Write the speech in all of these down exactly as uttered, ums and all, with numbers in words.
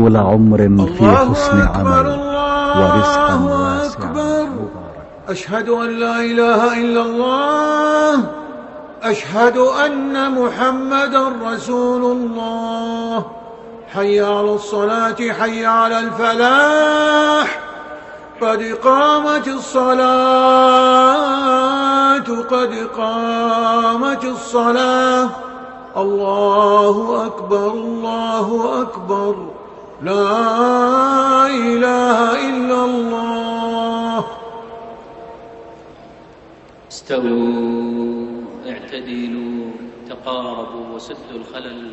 طول عمر في حسن عمل ورزقا واسعا مباركا. أشهد أن لا إله إلا الله، أشهد أن محمدا رسول الله. حي على الصلاة، حي على الفلاح، قد قامت الصلاة، قد قامت الصلاة. الله أكبر، الله أكبر، لا إله إلا الله. استووا، اعتدلوا، تقاربوا وسدوا الخلل.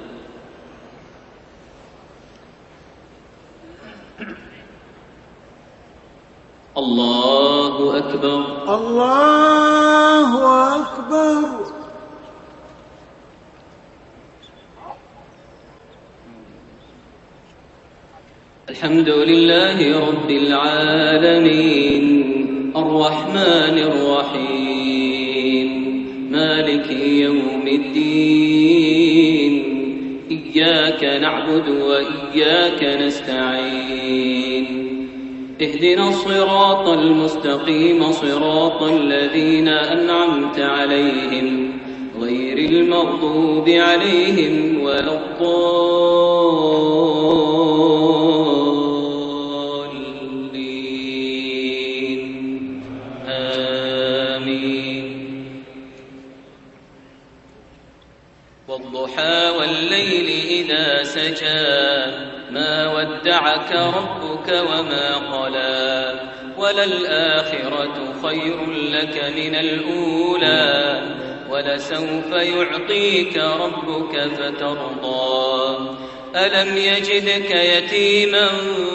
الله أكبر، الله أكبر. الحمد لله رب العالمين، الرحمن الرحيم، مالك يوم الدين. إياك نعبد وإياك نستعين. اهدنا الصراط المستقيم، صراط الذين أنعمت عليهم غير المغضوب عليهم ولا الضالين. آمين. والضحى والليل إذا سجى، ما ودعك ربك وما قلى، وللآخرة خير لك من الأولى، ولسوف يعطيك ربك فترضى. ألم يجدك يتيما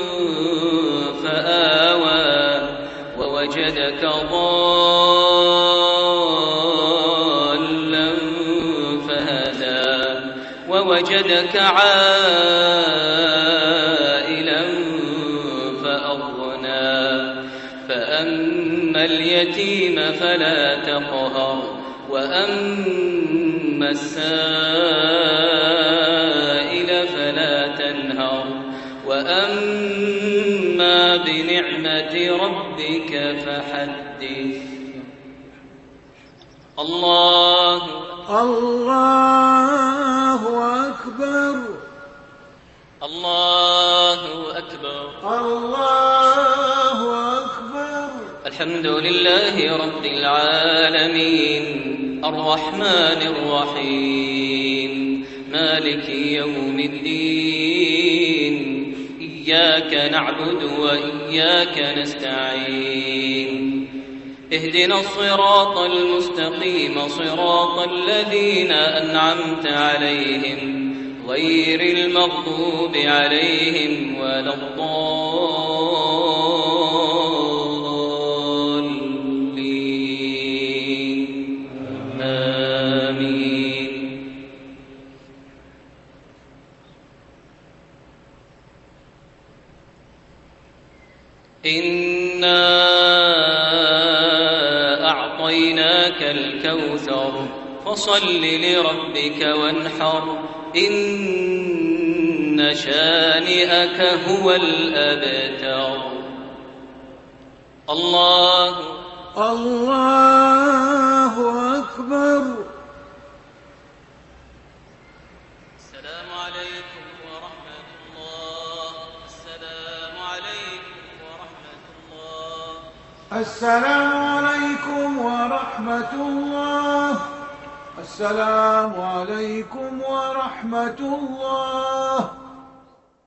فآوى، ووجدك ضالا فهدى، ووجدك عائلا فأغنى. فأما اليتيم فلا تقهر، وأما السائل فلا تنهر، وأما بنعمة ربك فحدث. الله الله أكبر، الله أكبر، الله أكبر. الحمد لله رب العالمين، الرحمن الرحيم، مالك يوم الدين. إياك نعبد وإياك نستعين. اهدنا الصراط المستقيم، صراط الذين أنعمت عليهم غير المغضوب عليهم ولا الضالين. آمين. إنا أعطيناك الكوثر، فصل لربك وانحر، إن شانئك هو الأبتر. الله الله أكبر. السلام عليكم ورحمة الله. السلام عليكم ورحمة الله. السلام عليكم ورحمة الله. السلام عليكم ورحمة الله.